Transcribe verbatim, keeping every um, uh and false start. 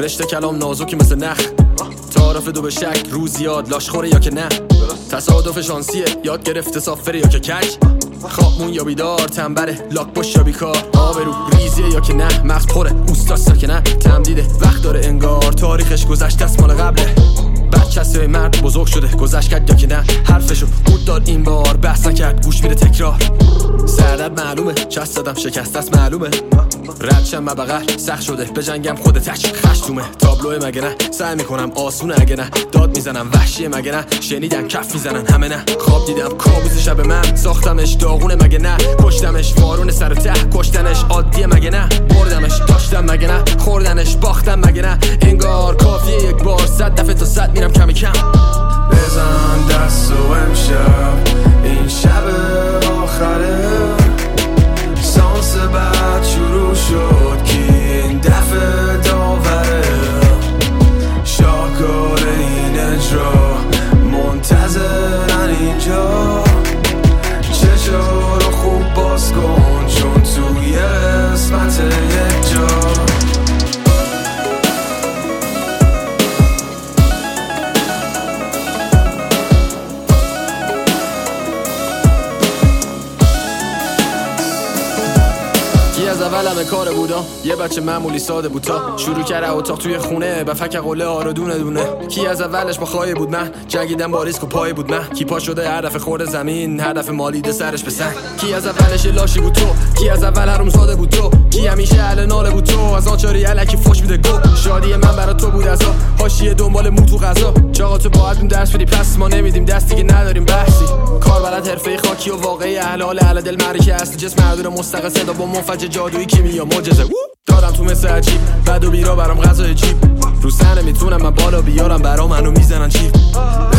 رشته کلام نازکی مثل نخ، تعارف دو به شک، روز یاد لاشخوره یا که نه، تصادف شانسیه، یاد گرفته سافره یا که کج، خوابمون یا بیدار، تنبره لاک باش یا بیکار، آبرو ریزیه یا که نه، مغز پره اوستا ساکنه، تمدیده وقت داره انگار، تاریخش گذشته است مال قبله، بچه‌سه مرد بزرگ شده گذشت کرد یا که نه، حرفشو بود داد این بار بحث نکرد گوش میره تکرار، سردرد معلومه چست دادم شکست است معلومه، ردشم مبغل سخت شده بجنگم خود تک خشتومه، تابلوه مگه نه سعی میکنم آسونه اگه نه، داد میزنم وحشیه مگه نه، شنیدن کف میزنن همه نه، خواب دیدم کابوس شب من، ساختمش داغونه مگه نه، کشتمش وارون سر ته، کشتنش عادیه مگه نه، بردمش داشتم مگه نه، خوردنش باختم مگه نه، انگار کافیه یک بار صد دفعه تا صد میرم کمی کم، بزن دست و امشب این شب آخره، سانس بعد شروع شد که این دفعه داوره، شاکار این اجرا منتظرن اینجا، چشا رو خوب باز کن چون توی قسمت یک جا. از اول همه کار بودا، یه بچه معمولی ساده بود تا شروع کرده اتاق توی خونه به فک قله آره دونه دونه، کی از اولش با خواهی بود من، جنگیدم با ریسک و پای بود من، کی پا شده هر دفعه خورده زمین هر دفعه مالیده سرش به سنگ، کی از اولش لاشی بود تو، کی از اول حروم زاده بود تو، کی همیشه اهل ناله بود تو، از آنچاری الکی فوش میده گو، شادی من برا تو بود ازا، حاشیه دنبال مو تو غذا، چاقاتو باهاتون درس بدی پس ما نمیدیم دستی که نداریم بحثی، کار بلد حرفه خاکی و واقعی اهل حال اهل دل معرکه است، جسم معدود مستقل صدا با منفجر جادویی کیمیا معجزه دارم تو مثل عجیب، بد و بیرا برام غذای جیب، رو سر نمیتونم من بالا بیارم برا منو میزنن چیپ،